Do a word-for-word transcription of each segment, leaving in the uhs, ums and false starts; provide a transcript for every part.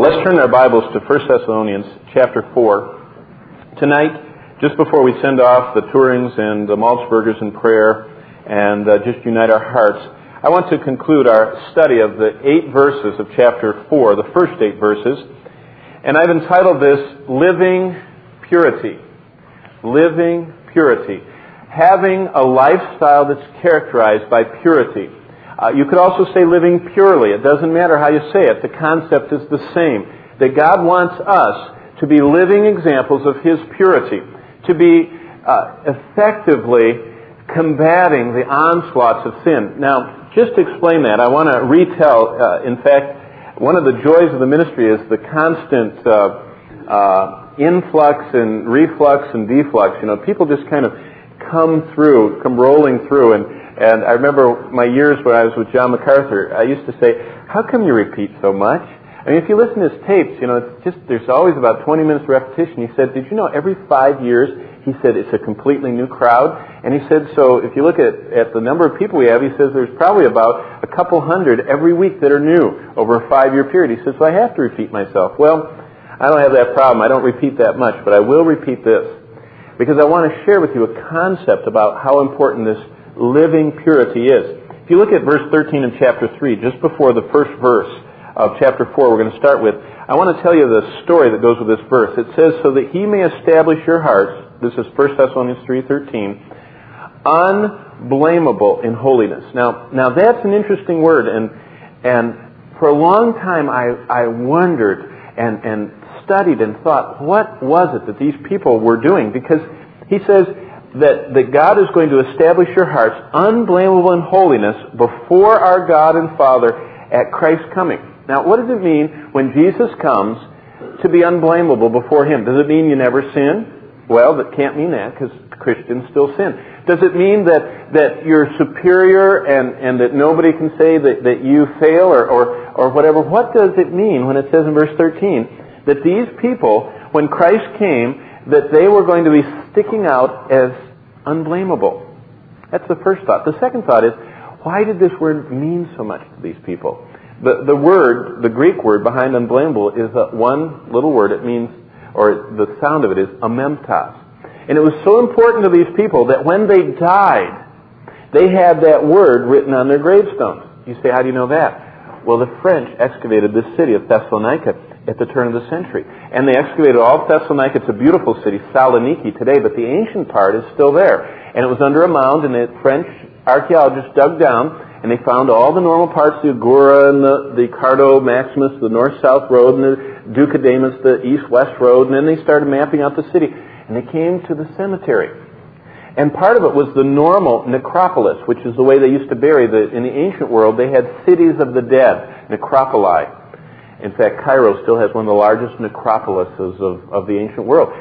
Let's turn our Bibles to First Thessalonians chapter four. Tonight, just before we send off the Tourings and the Maltzbergers in prayer and uh, just unite our hearts, I want to conclude our study of the eight verses of chapter four, the first eight verses. And I've entitled this, Living Purity. Living Purity. Having a lifestyle that's characterized by purity. Uh, you could also say living purely. It doesn't matter how you say it. The concept is the same. That God wants us to be living examples of His purity. To be uh, effectively combating the onslaughts of sin. Now, just to explain that, I want to retell, uh, in fact, one of the joys of the ministry is the constant uh, uh, influx and reflux and deflux. You know, people just kind of come through, come rolling through, and And I remember my years when I was with John MacArthur, I used to say, how come you repeat so much? I mean, if you listen to his tapes, you know, it's just, there's always about twenty minutes of repetition. He said, did you know every five years, he said, it's a completely new crowd? And he said, so if you look at, at the number of people we have, he says there's probably about a couple hundred every week that are new over a five-year period. He says, so I have to repeat myself. Well, I don't have that problem. I don't repeat that much, but I will repeat this. Because I want to share with you a concept about how important this living purity is. If you look at verse thirteen of chapter three, just before the first verse of chapter four we're going to start with, I want to tell you the story that goes with this verse. It says, so that He may establish your hearts, this is First Thessalonians three thirteen, unblameable in holiness. Now, now that's an interesting word, and and for a long time I, I wondered and, and studied and thought, what was it that these people were doing? Because he says, That, that God is going to establish your hearts unblameable in holiness before our God and Father at Christ's coming. Now, what does it mean when Jesus comes to be unblameable before Him? Does it mean you never sin? Well, that can't mean that, because Christians still sin. Does it mean that, that you're superior and, and that nobody can say that, that you fail or, or, or whatever? What does it mean when it says in verse thirteen that these people, when Christ came, that they were going to be sticking out as unblameable? That's the first thought. The second thought is, why did this word mean so much to these people? The the word, the Greek word behind unblameable is a one little word. It means, or the sound of it is amemtas. And it was so important to these people that when they died, they had that word written on their gravestones. You say, how do you know that? Well, the French excavated this city of Thessalonica at the turn of the century. And they excavated all of Thessalonica. It's a beautiful city, Saloniki today, but the ancient part is still there. And it was under a mound, and the French archaeologists dug down, and they found all the normal parts, the Agora and the, the Cardo Maximus, the north-south road, and the Duodemus, the east-west road, and then they started mapping out the city. And they came to the cemetery. And part of it was the normal necropolis, which is the way they used to bury. The, in the ancient world, they had cities of the dead, necropoli. In fact, Cairo still has one of the largest necropolises of, of the ancient world.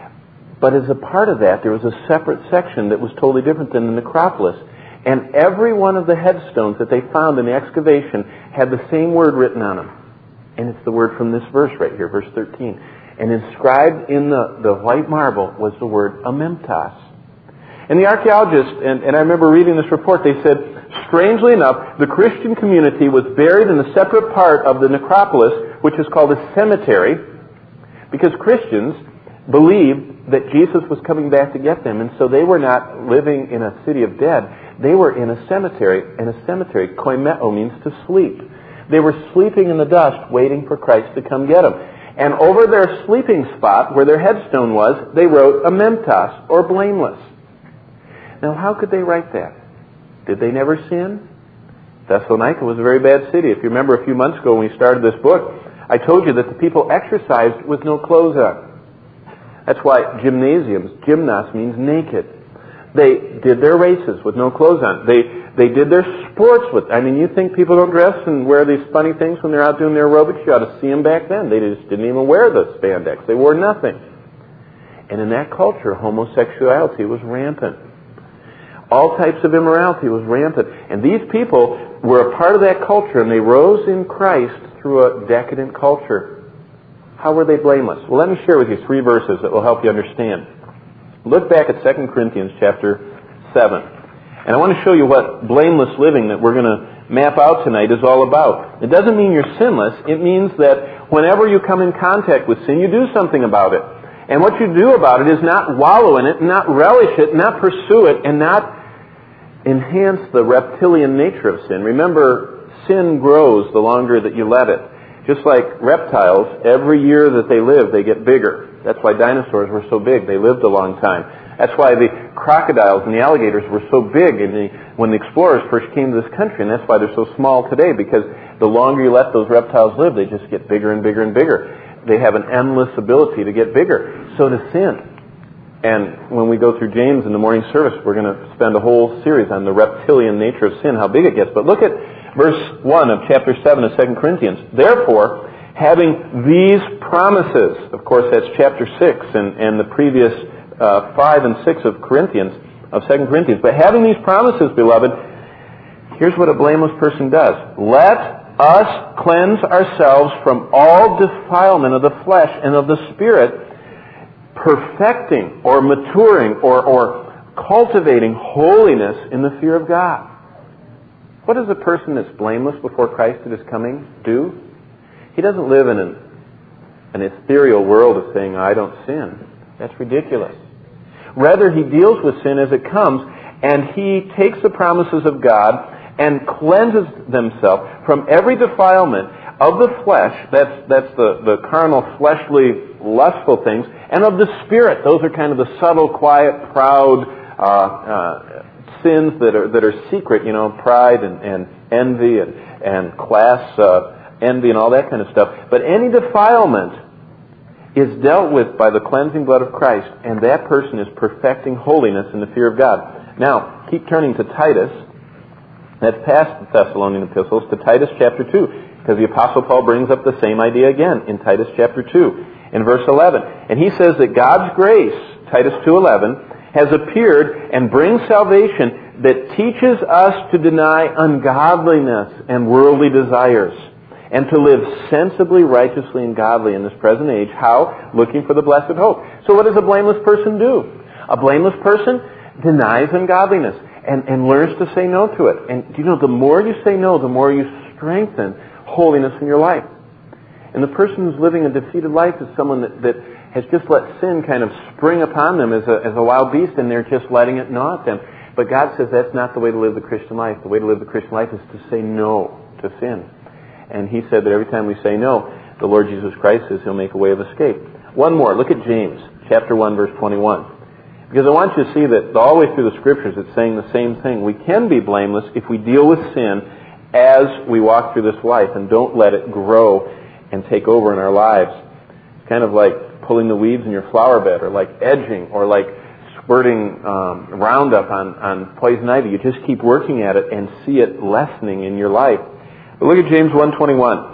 But as a part of that, there was a separate section that was totally different than the necropolis. And every one of the headstones that they found in the excavation had the same word written on them. And it's the word from this verse right here, verse thirteen. And inscribed in the, the white marble was the word amemtas. And the archaeologists, and, and I remember reading this report, they said, strangely enough, the Christian community was buried in a separate part of the necropolis, which is called a cemetery, because Christians believed that Jesus was coming back to get them, and so they were not living in a city of dead. They were in a cemetery, and a cemetery, koimeo, means to sleep. They were sleeping in the dust, waiting for Christ to come get them. And over their sleeping spot, where their headstone was, they wrote amemtas, or blameless. Now, how could they write that? Did they never sin? Thessalonica was a very bad city. If you remember a few months ago when we started this book, I told you that the people exercised with no clothes on. That's why gymnasiums, gymnos means naked. They did their races with no clothes on. They they did their sports with, I mean, you think people don't dress and wear these funny things when they're out doing their aerobics? You ought to see them back then. They just didn't even wear the spandex. They wore nothing. And in that culture, homosexuality was rampant. All types of immorality was rampant. And these people were a part of that culture, and they rose in Christ through a decadent culture. How were they blameless? Well, let me share with you three verses that will help you understand. Look back at Second Corinthians chapter seven. And I want to show you what blameless living that we're going to map out tonight is all about. It doesn't mean you're sinless. It means that whenever you come in contact with sin, you do something about it. And what you do about it is not wallow in it, not relish it, not pursue it, and not enhance the reptilian nature of sin. Remember, sin grows the longer that you let it. Just like reptiles, every year that they live, they get bigger. That's why dinosaurs were so big. They lived a long time. That's why the crocodiles and the alligators were so big in the, when the explorers first came to this country, and that's why they're so small today, because the longer you let those reptiles live, they just get bigger and bigger and bigger. They have an endless ability to get bigger. So does sin. And when we go through James in the morning service, we're going to spend a whole series on the reptilian nature of sin, how big it gets. But look at verse one of chapter seven of Second Corinthians. Therefore, having these promises, of course that's chapter six and, and the previous uh, five and six of Corinthians, of Second Corinthians. But having these promises, beloved, here's what a blameless person does. Let us cleanse ourselves from all defilement of the flesh and of the spirit, perfecting or maturing or, or cultivating holiness in the fear of God. What does a person that's blameless before Christ at His coming do? He doesn't live in an, an ethereal world of saying, I don't sin. That's ridiculous. Rather, he deals with sin as it comes, and he takes the promises of God and cleanses himself from every defilement of the flesh, that's that's the, the carnal, fleshly, lustful things, and of the spirit. Those are kind of the subtle, quiet, proud uh, uh, sins that are that are secret, you know, pride and, and envy and, and class uh, envy and all that kind of stuff. But any defilement is dealt with by the cleansing blood of Christ, and that person is perfecting holiness in the fear of God. Now, keep turning to Titus. That's past the Thessalonian epistles, to Titus chapter two, because the Apostle Paul brings up the same idea again in Titus chapter two, in verse eleven. And he says that God's grace, Titus two eleven, has appeared and brings salvation that teaches us to deny ungodliness and worldly desires, and to live sensibly, righteously, and godly in this present age. How? Looking for the blessed hope. So what does a blameless person do? A blameless person denies ungodliness and, and learns to say no to it. And you know, the more you say no, the more you strengthen holiness in your life. And the person who's living a defeated life is someone that, that has just let sin kind of spring upon them as a, as a wild beast, and they're just letting it gnaw at them. But God says that's not the way to live the Christian life. The way to live the Christian life is to say no to sin. And He said that every time we say no, the Lord Jesus Christ says He'll make a way of escape. One more. Look at James, chapter one, verse twenty-one. Because I want you to see that all the way through the Scriptures it's saying the same thing. We can be blameless if we deal with sin as we walk through this life and don't let it grow and take over in our lives. It's kind of like pulling the weeds in your flower bed, or like edging, or like squirting um, Roundup on, on poison ivy. You just keep working at it and see it lessening in your life. But look at James one twenty-one.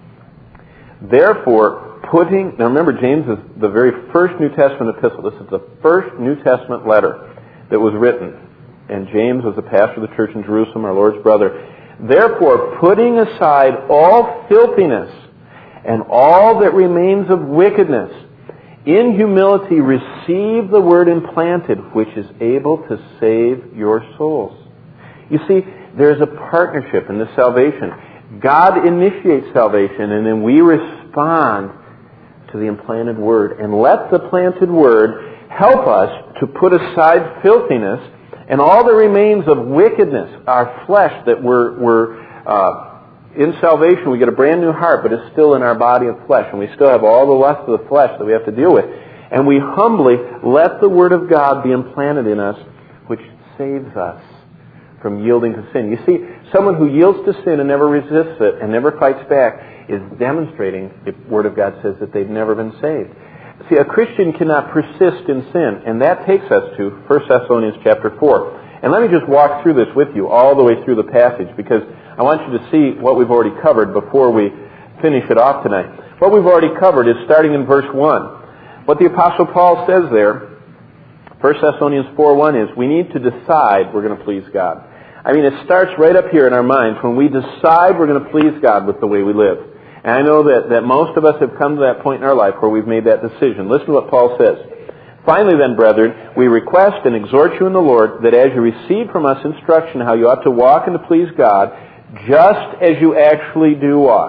Therefore, putting... Now remember, James is the very first New Testament epistle. This is the first New Testament letter that was written. And James was the pastor of the church in Jerusalem, our Lord's brother. Therefore, putting aside all filthiness and all that remains of wickedness, in humility receive the word implanted, which is able to save your souls. You see, there's a partnership in this salvation. God initiates salvation, and then we respond to the implanted word. And let the planted word help us to put aside filthiness and all that remains of wickedness, our flesh that we're, we're uh, in salvation. We get a brand new heart, but it's still in our body of flesh, and we still have all the lust of the flesh that we have to deal with. And we humbly let the word of God be implanted in us, which saves us from yielding to sin. You see, someone who yields to sin and never resists it and never fights back is demonstrating, the Word of God says, that they've never been saved. See, a Christian cannot persist in sin, and that takes us to First Thessalonians chapter four. And let me just walk through this with you all the way through the passage, because I want you to see what we've already covered before we finish it off tonight. What we've already covered is starting in verse one. What the Apostle Paul says there, First Thessalonians four one, is we need to decide we're going to please God. I mean, it starts right up here in our minds when we decide we're going to please God with the way we live. And I know that, that most of us have come to that point in our life where we've made that decision. Listen to what Paul says. Finally then, brethren, we request and exhort you in the Lord that as you receive from us instruction how you ought to walk and to please God, just as you actually do walk.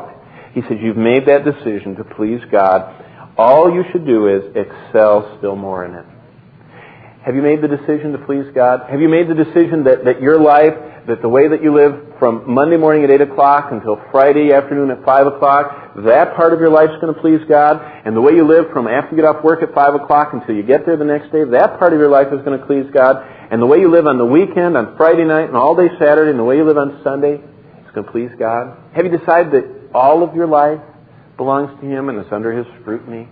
He says, you've made that decision to please God. All you should do is excel still more in it. Have you made the decision to please God? Have you made the decision that, that your life, that the way that you live from Monday morning at eight o'clock until Friday afternoon at five o'clock, that part of your life is going to please God? And the way you live from after you get off work at five o'clock until you get there the next day, that part of your life is going to please God? And the way you live on the weekend, on Friday night, and all day Saturday, and the way you live on Sunday, is going to please God? Have you decided that all of your life belongs to Him and is under His scrutiny?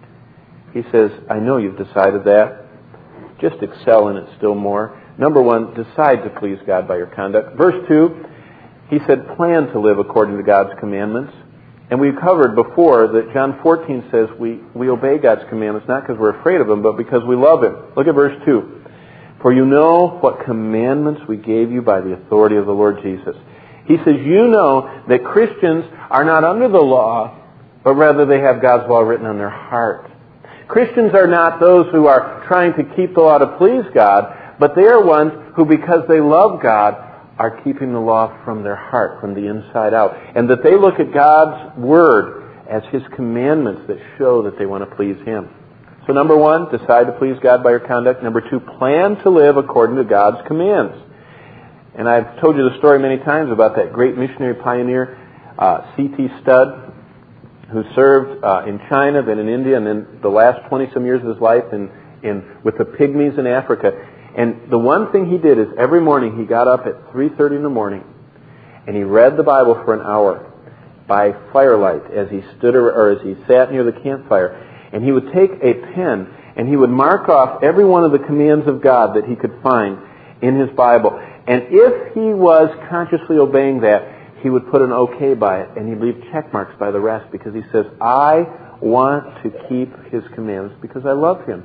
He says, I know you've decided that. Just excel in it still more. Number one, decide to please God by your conduct. Verse two, he said, plan to live according to God's commandments. And we covered before that John fourteen says we, we obey God's commandments not because we're afraid of Him, but because we love Him. Look at verse two. For you know what commandments we gave you by the authority of the Lord Jesus. He says, you know that Christians are not under the law, but rather they have God's law written on their heart. Christians are not those who are trying to keep the law to please God, but they are ones who, because they love God, are keeping the law from their heart, from the inside out. And that they look at God's Word as His commandments that show that they want to please Him. So number one, decide to please God by your conduct. Number two, plan to live according to God's commands. And I've told you the story many times about that great missionary pioneer, uh, C T Studd, who served uh, in China, then in India, and then the last twenty-some years of his life in, in with the pygmies in Africa. And the one thing he did is every morning he got up at three thirty in the morning and he read the Bible for an hour by firelight as he stood or, or as he sat near the campfire. And he would take a pen and he would mark off every one of the commands of God that he could find in his Bible. And if he was consciously obeying that, he would put an okay by it, and he'd leave check marks by the rest because he says, I want to keep His commandments because I love Him.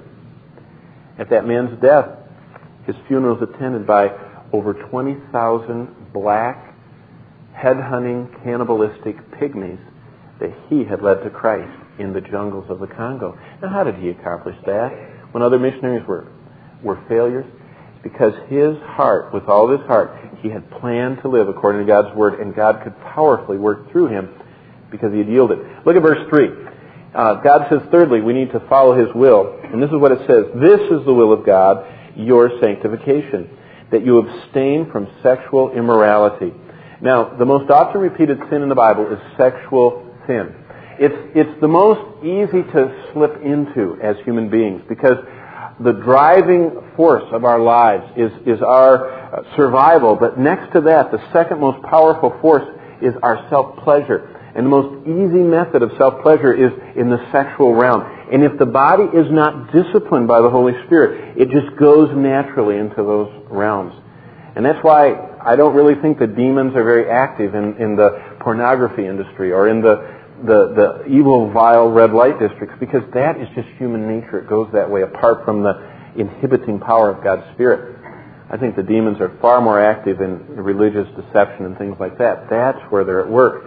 At that man's death, his funeral was attended by over twenty thousand black, head-hunting, cannibalistic pygmies that he had led to Christ in the jungles of the Congo. Now, how did he accomplish that when other missionaries were, were failures? Because his heart, with all of his heart, he had planned to live according to God's Word, and God could powerfully work through him because he had yielded. Look at verse three. Uh, God says, thirdly, we need to follow His will. And this is what it says. This is the will of God, your sanctification, that you abstain from sexual immorality. Now, the most often repeated sin in the Bible is sexual sin. It's, it's the most easy to slip into as human beings because the driving force of our lives is, is our survival. But next to that, the second most powerful force is our self-pleasure. And the most easy method of self-pleasure is in the sexual realm. And if the body is not disciplined by the Holy Spirit, it just goes naturally into those realms. And that's why I don't really think the demons are very active in, in the pornography industry or in the The, the evil, vile red light districts, because that is just human nature. It goes that way apart from the inhibiting power of God's Spirit. I think the demons are far more active in religious deception and things like that. That's where they're at work.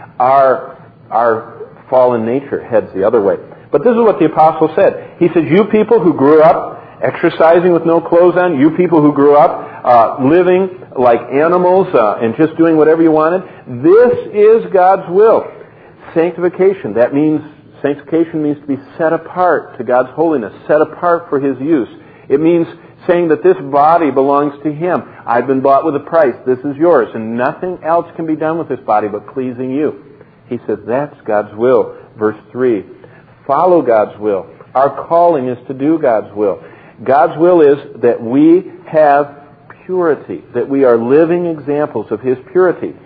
Our, our fallen nature heads the other way. But this is what the apostle said. He says, you people who grew up exercising with no clothes on, you people who grew up uh, living like animals uh, and just doing whatever you wanted, this is God's will. Sanctification, that means, sanctification means to be set apart to God's holiness, set apart for His use. It means saying that this body belongs to Him. I've been bought with a price. This is yours. And nothing else can be done with this body but pleasing you. He says that's God's will. Verse three, follow God's will. Our calling is to do God's will. God's will is that we have purity, that we are living examples of His purity.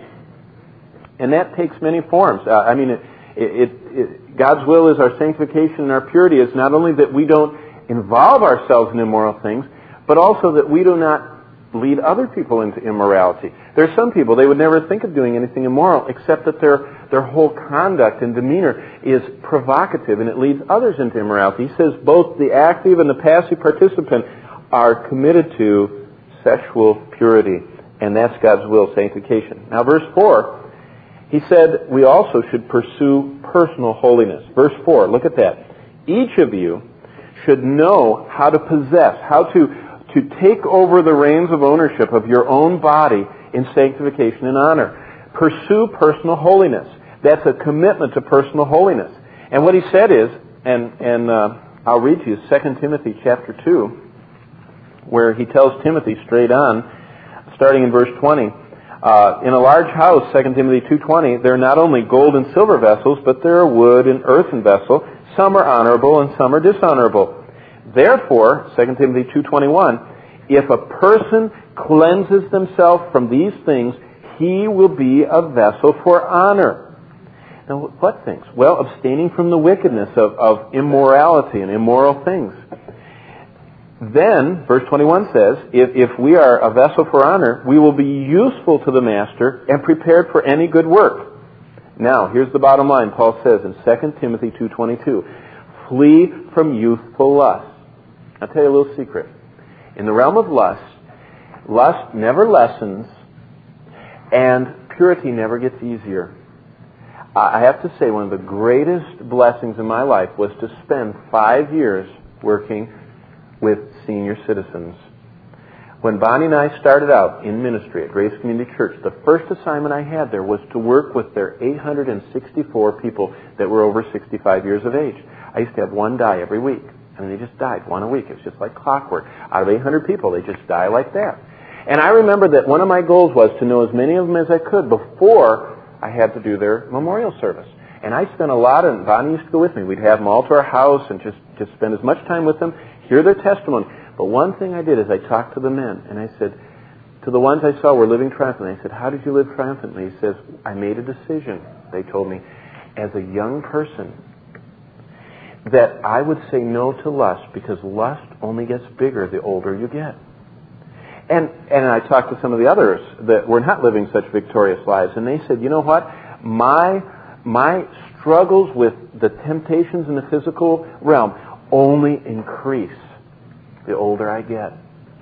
And that takes many forms. Uh, I mean, it, it, it, God's will is our sanctification and our purity is not only that we don't involve ourselves in immoral things, but also that we do not lead other people into immorality. There are some people, they would never think of doing anything immoral, except that their, their whole conduct and demeanor is provocative, and it leads others into immorality. He says both the active and the passive participant are committed to sexual purity, and that's God's will, sanctification. Now, verse four, he said we also should pursue personal holiness. Verse four, look at that. Each of you should know how to possess, how to, to take over the reins of ownership of your own body in sanctification and honor. Pursue personal holiness. That's a commitment to personal holiness. And what he said is, and, and uh, I'll read to you Second Timothy chapter two, where he tells Timothy straight on, starting in verse twenty, uh, in a large house, Second Timothy two twenty, there are not only gold and silver vessels, but there are wood and earthen vessels. Some are honorable and some are dishonorable. Therefore, Second Timothy two twenty-one, if a person cleanses himself from these things, he will be a vessel for honor. Now, what things? Well, abstaining from the wickedness of, of immorality and immoral things. Then, verse twenty-one says, if, if we are a vessel for honor, we will be useful to the master and prepared for any good work. Now, here's the bottom line. Paul says in Second Timothy two twenty-two, flee from youthful lust. I'll tell you a little secret. In the realm of lust, lust never lessens and purity never gets easier. I have to say one of the greatest blessings in my life was to spend five years working with senior citizens. When Bonnie and I started out in ministry at Grace Community Church, the first assignment I had there was to work with their eight hundred sixty-four people that were over sixty-five years of age. I used to have one die every week. I mean, they just died, one a week. It was just like clockwork. Out of eight hundred people, they just die like that. And I remember that one of my goals was to know as many of them as I could before I had to do their memorial service. And I spent a lot of, Bonnie used to go with me. We'd have them all to our house and just, just spend as much time with them, hear their testimony. But one thing I did is I talked to the men, and I said, to the ones I saw were living triumphantly, I said, how did you live triumphantly? He says, I made a decision, they told me, as a young person, that I would say no to lust, because lust only gets bigger the older you get. And and I talked to some of the others that were not living such victorious lives, and they said, you know what? My my struggles with the temptations in the physical realm only increase the older I get.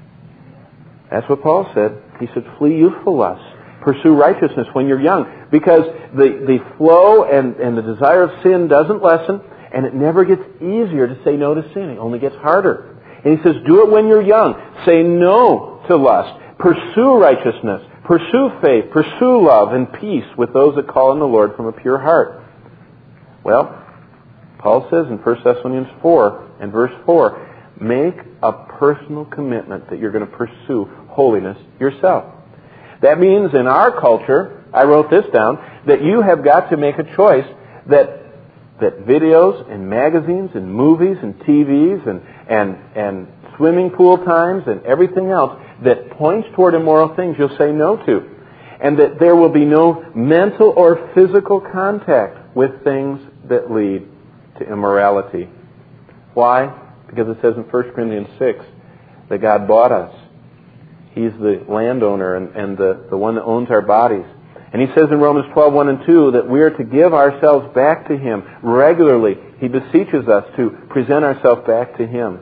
That's what Paul said. He said, flee youthful lusts. Pursue righteousness when you're young, because the, the flow and, and the desire of sin doesn't lessen, and it never gets easier to say no to sin. It only gets harder. And he says, do it when you're young. Say no to lust. Pursue righteousness. Pursue faith. Pursue love and peace with those that call on the Lord from a pure heart. Well, Paul says in First Thessalonians four and verse four, make a personal commitment that you're going to pursue holiness yourself. That means in our culture, I wrote this down, that you have got to make a choice that that videos and magazines and movies and T Vs and, and, and swimming pool times and everything else that points toward immoral things you'll say no to. And that there will be no mental or physical contact with things that lead to immorality. Why? Because it says in First Corinthians six that God bought us. He's the landowner and, and the, the one that owns our bodies. And he says in Romans twelve, one and two that we are to give ourselves back to Him regularly. He beseeches us to present ourselves back to Him.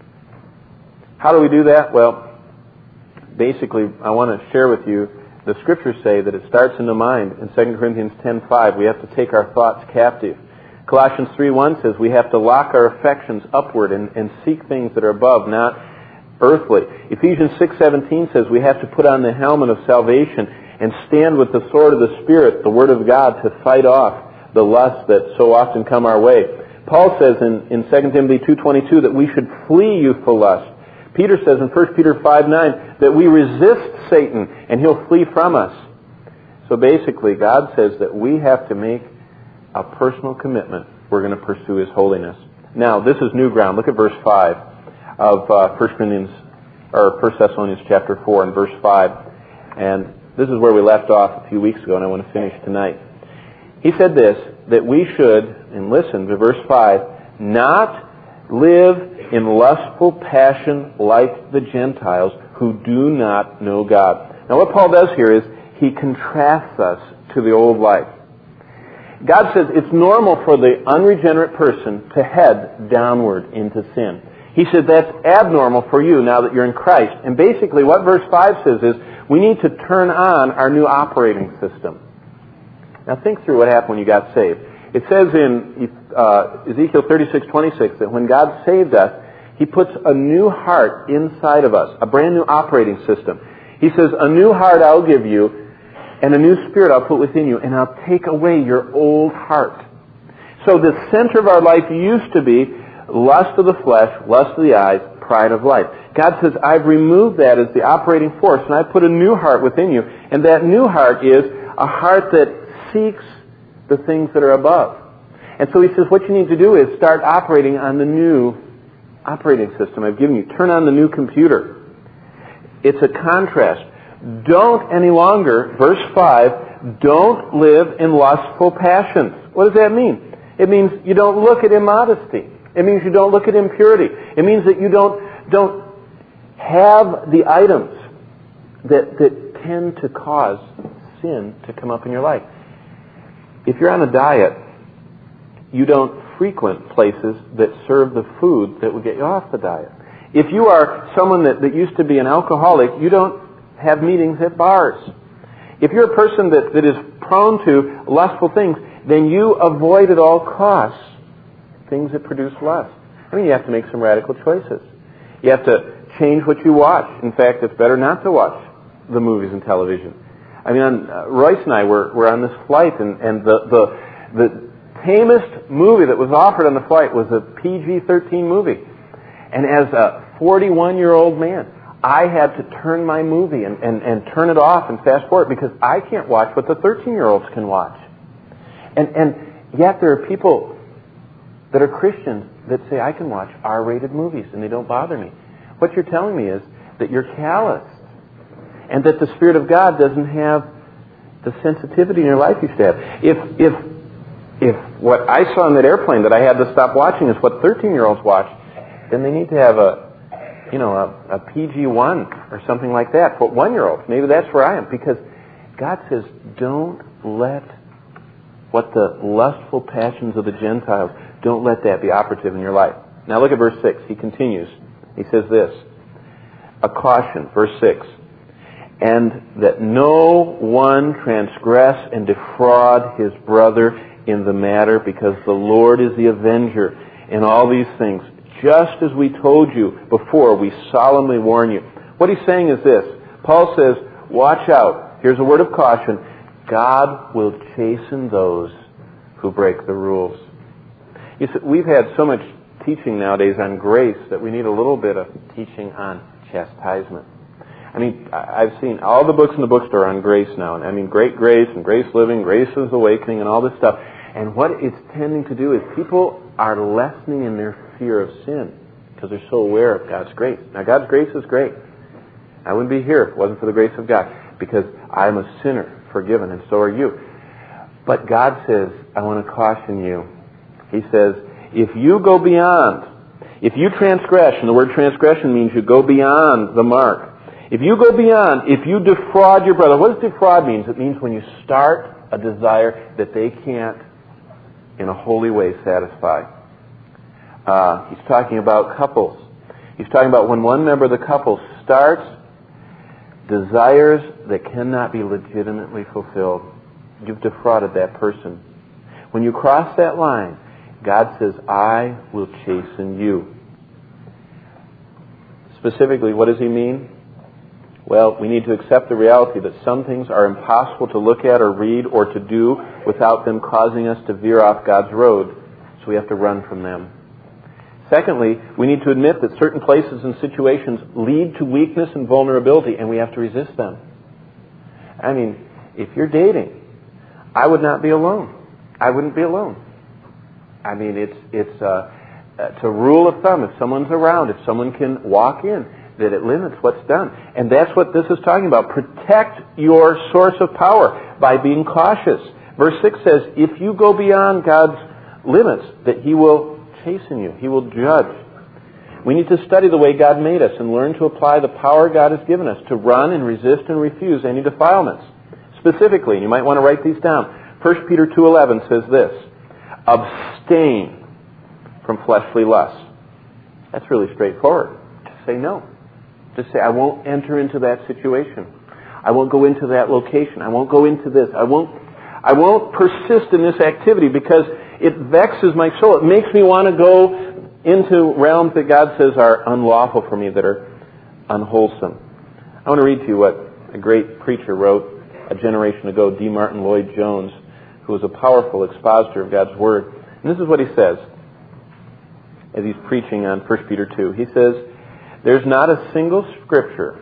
How do we do that? Well, basically, I want to share with you, the Scriptures say that it starts in the mind. In Second Corinthians ten five, we have to take our thoughts captive. Colossians three one says we have to lock our affections upward and, and seek things that are above, not earthly. Ephesians six seventeen says we have to put on the helmet of salvation and stand with the sword of the Spirit, the Word of God, to fight off the lusts that so often come our way. Paul says in, in Second Timothy two twenty-two that we should flee youthful lust. Peter says in First Peter five nine that we resist Satan and he'll flee from us. So basically, God says that we have to make a personal commitment. We're going to pursue His holiness. Now, this is new ground. Look at verse five of uh, First Corinthians or First Thessalonians chapter four and verse five. And this is where we left off a few weeks ago, and I want to finish tonight. He said this, that we should, and listen to verse five, not live in lustful passion like the Gentiles who do not know God. Now what Paul does here is he contrasts us to the old life. God says it's normal for the unregenerate person to head downward into sin. He said that's abnormal for you now that you're in Christ. And basically what verse five says is we need to turn on our new operating system. Now think through what happened when you got saved. It says in uh, Ezekiel thirty-six twenty-six that when God saved us, He puts a new heart inside of us, a brand new operating system. He says, a new heart I'll give you, and a new spirit I'll put within you, and I'll take away your old heart. So the center of our life used to be lust of the flesh, lust of the eyes, pride of life. God says, I've removed that as the operating force, and I've put a new heart within you. And that new heart is a heart that seeks the things that are above. And so he says, what you need to do is start operating on the new operating system I've given you. Turn on the new computer. It's a contrast. Don't any longer, verse five, don't live in lustful passions. What does that mean? It means you don't look at immodesty. It means you don't look at impurity. It means that you don't don't have the items that that tend to cause sin to come up in your life. If you're on a diet, you don't frequent places that serve the food that will get you off the diet. If you are someone that, that used to be an alcoholic, you don't have meetings at bars. If you're a person that, that is prone to lustful things, then you avoid at all costs things that produce lust. I mean, you have to make some radical choices. You have to change what you watch. In fact, it's better not to watch the movies and television. I mean, on, uh, Royce and I were, were on this flight, and, and the, the, the tamest movie that was offered on the flight was a P G thirteen movie. And as a forty-one-year-old man, I had to turn my movie and, and, and turn it off and fast forward because I can't watch what the thirteen-year-olds can watch. And, and yet there are people that are Christians that say, I can watch R-rated movies and they don't bother me. What you're telling me is that you're calloused and that the Spirit of God doesn't have the sensitivity in your life you should have. If, if, if what I saw in that airplane that I had to stop watching is what thirteen-year-olds watch, then they need to have a, you know, a, a P G one or something like that for one-year-olds. Maybe that's where I am, because God says, don't let what the lustful passions of the Gentiles, don't let that be operative in your life. Now look at verse six. He continues. He says this, a caution, verse six, and that no one transgress and defraud his brother in the matter, because the Lord is the avenger in all these things. Just as we told you before, we solemnly warn you. What he's saying is this. Paul says, watch out. Here's a word of caution. God will chasten those who break the rules. You see, we've had so much teaching nowadays on grace that we need a little bit of teaching on chastisement. I mean, I've seen all the books in the bookstore on grace now. I mean, Great Grace and Grace Living, Grace is Awakening, and all this stuff. And what it's tending to do is people are lessening in their fear of sin because they're so aware of God's grace. Now, God's grace is great. I wouldn't be here if it wasn't for the grace of God, because I'm a sinner, forgiven, and so are you. But God says, I want to caution you. He says, if you go beyond, if you transgress, and the word transgression means you go beyond the mark. If you go beyond, if you defraud your brother, what does defraud mean? It means when you start a desire that they can't, in a holy way, satisfy. Uh, he's talking about couples. He's talking about when one member of the couple starts desires that cannot be legitimately fulfilled. You've defrauded that person. When you cross that line, God says, I will chasten you. Specifically, what does he mean? Well, we need to accept the reality that some things are impossible to look at or read or to do without them causing us to veer off God's road, so we have to run from them. Secondly, we need to admit that certain places and situations lead to weakness and vulnerability, and we have to resist them. I mean, if you're dating, I would not be alone. I wouldn't be alone. I mean, it's it's uh, it's a rule of thumb. If someone's around, if someone can walk in, that it limits what's done. And that's what this is talking about. Protect your source of power by being cautious. Verse six says, if you go beyond God's limits, that he will chasten you. He will judge. We need to study the way God made us and learn to apply the power God has given us to run and resist and refuse any defilements. Specifically, and you might want to write these down, First Peter two eleven says this, abstain from fleshly lusts. That's really straightforward. Just say no. Just say, I won't enter into that situation. I won't go into that location. I won't go into this. I won't, I won't persist in this activity because it vexes my soul. It makes me want to go into realms that God says are unlawful for me, that are unwholesome. I want to read to you what a great preacher wrote. a generation ago, D. Martin Lloyd-Jones, who was a powerful expositor of God's Word. And this is what he says as he's preaching on First Peter two. He says, "There's not a single scripture,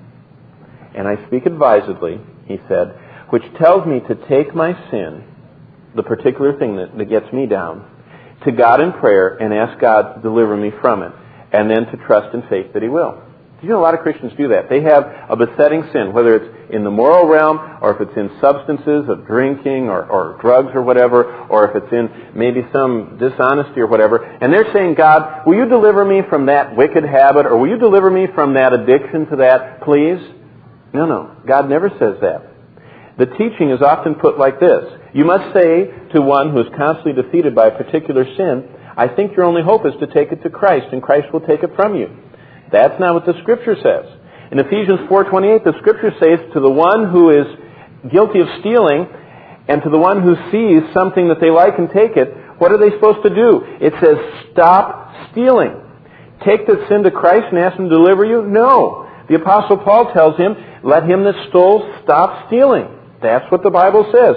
and I speak advisedly," he said, "which tells me to take my sin, the particular thing that, that gets me down, to God in prayer and ask God to deliver me from it, and then to trust in faith that He will." You know, a lot of Christians do that. They have a besetting sin, whether it's in the moral realm, or if it's in substances of drinking or, or drugs or whatever, or if it's in maybe some dishonesty or whatever, and they're saying, "God, will you deliver me from that wicked habit, or will you deliver me from that addiction to that, please?" No, no. God never says that. The teaching is often put like this. You must say to one who is constantly defeated by a particular sin, "I think your only hope is to take it to Christ, and Christ will take it from you." That's not what the Scripture says. In Ephesians four twenty-eight, the Scripture says to the one who is guilty of stealing and to the one who sees something that they like and take it, what are they supposed to do? It says, stop stealing. Take the sin to Christ and ask Him to deliver you? No. The Apostle Paul tells him, let him that stole stop stealing. That's what the Bible says.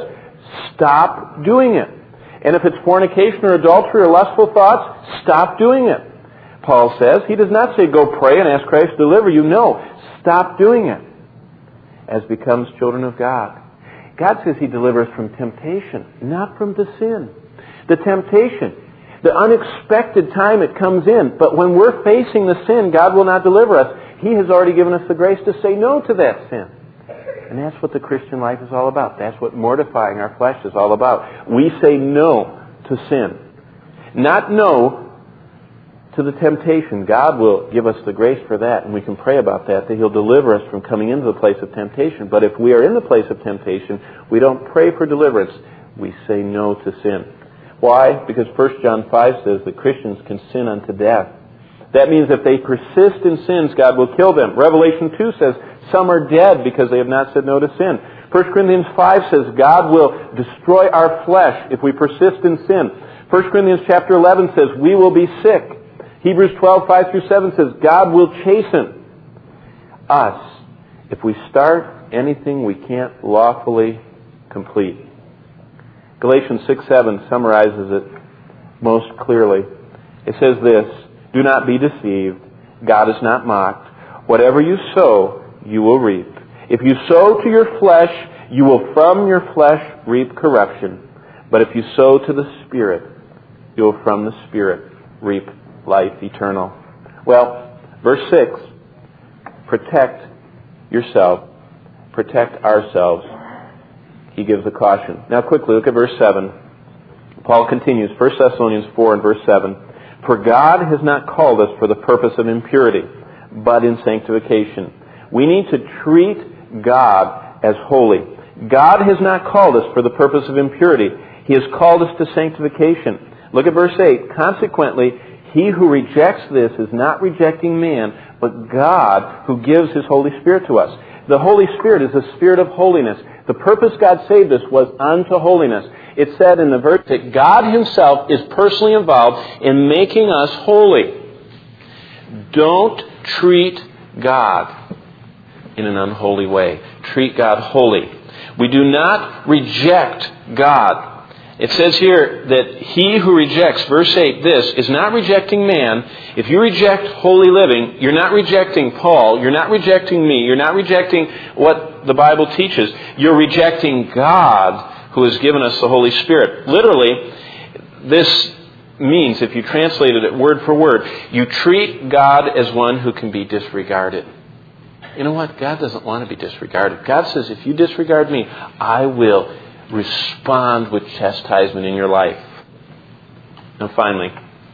Stop doing it. And if it's fornication or adultery or lustful thoughts, stop doing it. Paul says, he does not say go pray and ask Christ to deliver you. No, stop doing it as becomes children of God. God says He delivers from temptation, not from the sin. The temptation, the unexpected time it comes in. But when we're facing the sin, God will not deliver us. He has already given us the grace to say no to that sin. And that's what the Christian life is all about. That's what mortifying our flesh is all about. We say no to sin. Not no to the temptation. God will give us the grace for that, and we can pray about that, that He'll deliver us from coming into the place of temptation. But if we are in the place of temptation, we don't pray for deliverance. We say no to sin. Why? Because First John five says that Christians can sin unto death. That means if they persist in sins, God will kill them. Revelation two says some are dead because they have not said no to sin. First Corinthians five says God will destroy our flesh if we persist in sin. First Corinthians chapter eleven says we will be sick. Hebrews twelve, five through seven says God will chasten us if we start anything we can't lawfully complete. Galatians six seven summarizes it most clearly. It says this, do not be deceived. God is not mocked. Whatever you sow, you will reap. If you sow to your flesh, you will from your flesh reap corruption. But if you sow to the Spirit, you will from the Spirit reap life eternal. Well, verse six, protect yourself, protect ourselves. He gives a caution. Now quickly, look at verse seven. Paul continues, First Thessalonians four and verse seven. For God has not called us for the purpose of impurity, but in sanctification. We need to treat God as holy. God has not called us for the purpose of impurity. He has called us to sanctification. Look at verse eight. Consequently, he who rejects this is not rejecting man, but God who gives His Holy Spirit to us. The Holy Spirit is a spirit of holiness. The purpose God saved us was unto holiness. It said in the verse that God Himself is personally involved in making us holy. Don't treat God in an unholy way. Treat God holy. We do not reject God. It says here that he who rejects, verse eight, this, is not rejecting man. If you reject holy living, you're not rejecting Paul, you're not rejecting me, you're not rejecting what the Bible teaches. You're rejecting God who has given us the Holy Spirit. Literally, this means, if you translated it word for word, you treat God as one who can be disregarded. You know what? God doesn't want to be disregarded. God says, if you disregard me, I will respond with chastisement in your life. And finally,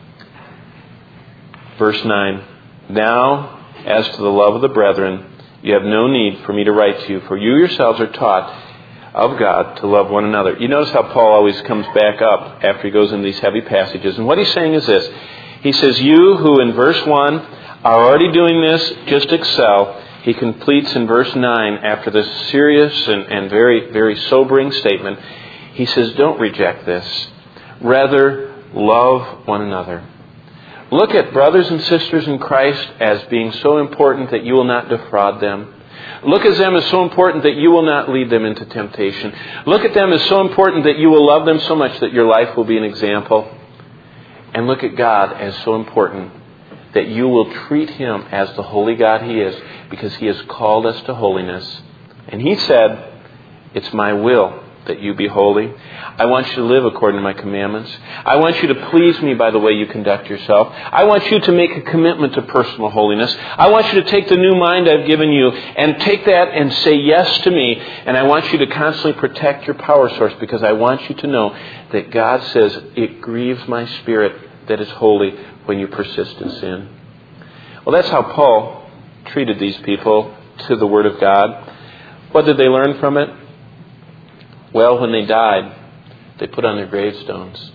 verse nine. Now, as to the love of the brethren, you have no need for me to write to you, for you yourselves are taught of God to love one another. You notice how Paul always comes back up after he goes into these heavy passages. And what he's saying is this. He says, you who in verse one are already doing this, just excel. He completes in verse nine, after this serious and, and very, very sobering statement, he says, don't reject this. Rather, love one another. Look at brothers and sisters in Christ as being so important that you will not defraud them. Look at them as so important that you will not lead them into temptation. Look at them as so important that you will love them so much that your life will be an example. And look at God as so important that you will treat Him as the holy God He is, because He has called us to holiness. And He said, it's my will that you be holy. I want you to live according to my commandments. I want you to please me by the way you conduct yourself. I want you to make a commitment to personal holiness. I want you to take the new mind I've given you and take that and say yes to me. And I want you to constantly protect your power source, because I want you to know that God says, it grieves my spirit that is holy when you persist in sin. Well, that's how Paul treated these people to the Word of God. What did they learn from it? Well, when they died, they put on their gravestones,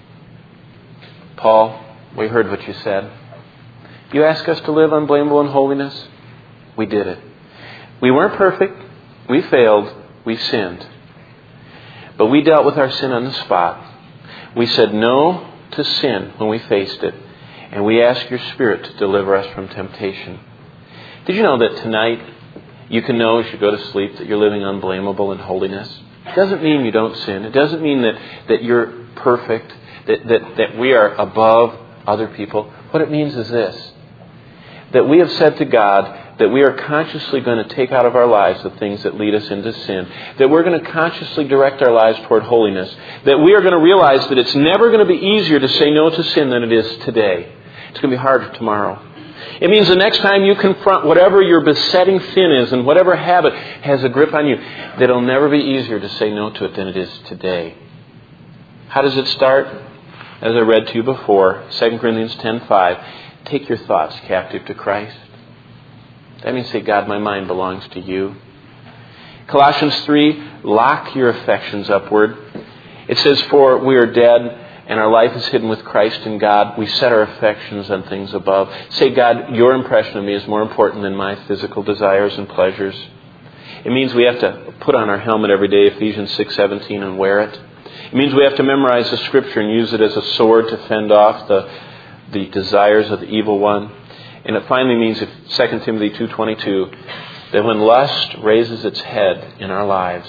Paul, we heard what you said. You asked us to live unblameable in holiness. We did it. We weren't perfect. We failed. We sinned. But we dealt with our sin on the spot. We said no to sin when we faced it. And we ask your Spirit to deliver us from temptation. Did you know that tonight you can know as you go to sleep that you're living unblameable in holiness? It doesn't mean you don't sin. It doesn't mean that, that you're perfect, that, that, that we are above other people. What it means is this, that we have said to God that we are consciously going to take out of our lives the things that lead us into sin, that we're going to consciously direct our lives toward holiness, that we are going to realize that it's never going to be easier to say no to sin than it is today. It's going to be harder tomorrow. It means the next time you confront whatever your besetting sin is and whatever habit has a grip on you, that it'll never be easier to say no to it than it is today. How does it start? As I read to you before, Second Corinthians ten five, take your thoughts captive to Christ. That means say, God, my mind belongs to you. Colossians three, lock your affections upward. It says, for we are dead, and our life is hidden with Christ in God. We set our affections on things above. Say, God, your impression of me is more important than my physical desires and pleasures. It means we have to put on our helmet every day, Ephesians six seventeen, and wear it. It means we have to memorize the Scripture and use it as a sword to fend off the, the desires of the evil one. And it finally means, if Second Timothy two twenty-two, that when lust raises its head in our lives,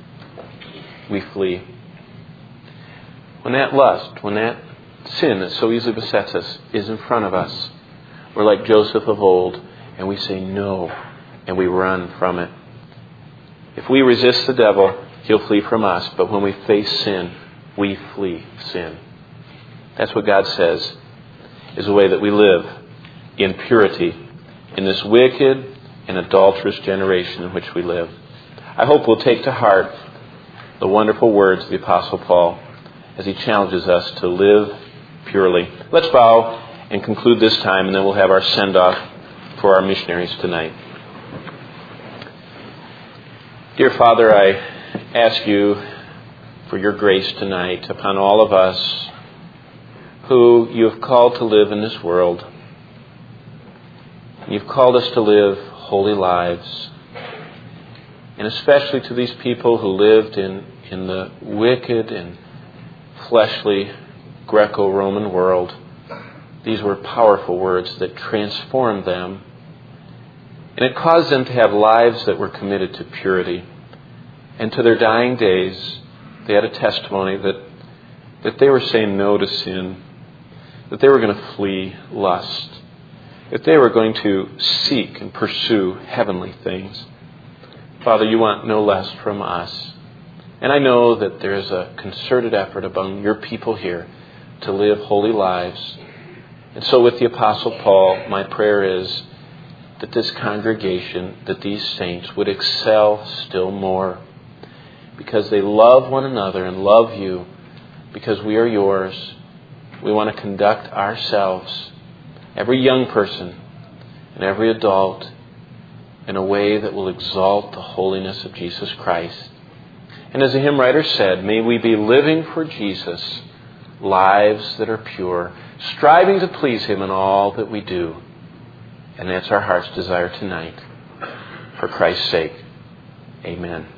we flee. When that lust, when that sin that so easily besets us is in front of us, we're like Joseph of old, and we say no, and we run from it. If we resist the devil, he'll flee from us. But when we face sin, we flee sin. That's what God says is the way that we live in purity in this wicked and adulterous generation in which we live. I hope we'll take to heart the wonderful words of the Apostle Paul as he challenges us to live purely. Let's bow and conclude this time, and then we'll have our send-off for our missionaries tonight. Dear Father, I ask you for your grace tonight upon all of us who you have called to live in this world. You've called us to live holy lives, and especially to these people who lived in, in the wicked and fleshly Greco-Roman world. These were powerful words that transformed them, and it caused them to have lives that were committed to purity. And to their dying days, they had a testimony that, that they were saying no to sin, that they were going to flee lust, that they were going to seek and pursue heavenly things. Father, you want no less from us. And I know that there is a concerted effort among your people here to live holy lives. And so with the Apostle Paul, my prayer is that this congregation, that these saints would excel still more, because they love one another and love you, because we are yours. We want to conduct ourselves, every young person and every adult, in a way that will exalt the holiness of Jesus Christ. And as the hymn writer said, may we be living for Jesus, lives that are pure, striving to please Him in all that we do. And that's our heart's desire tonight. For Christ's sake, amen.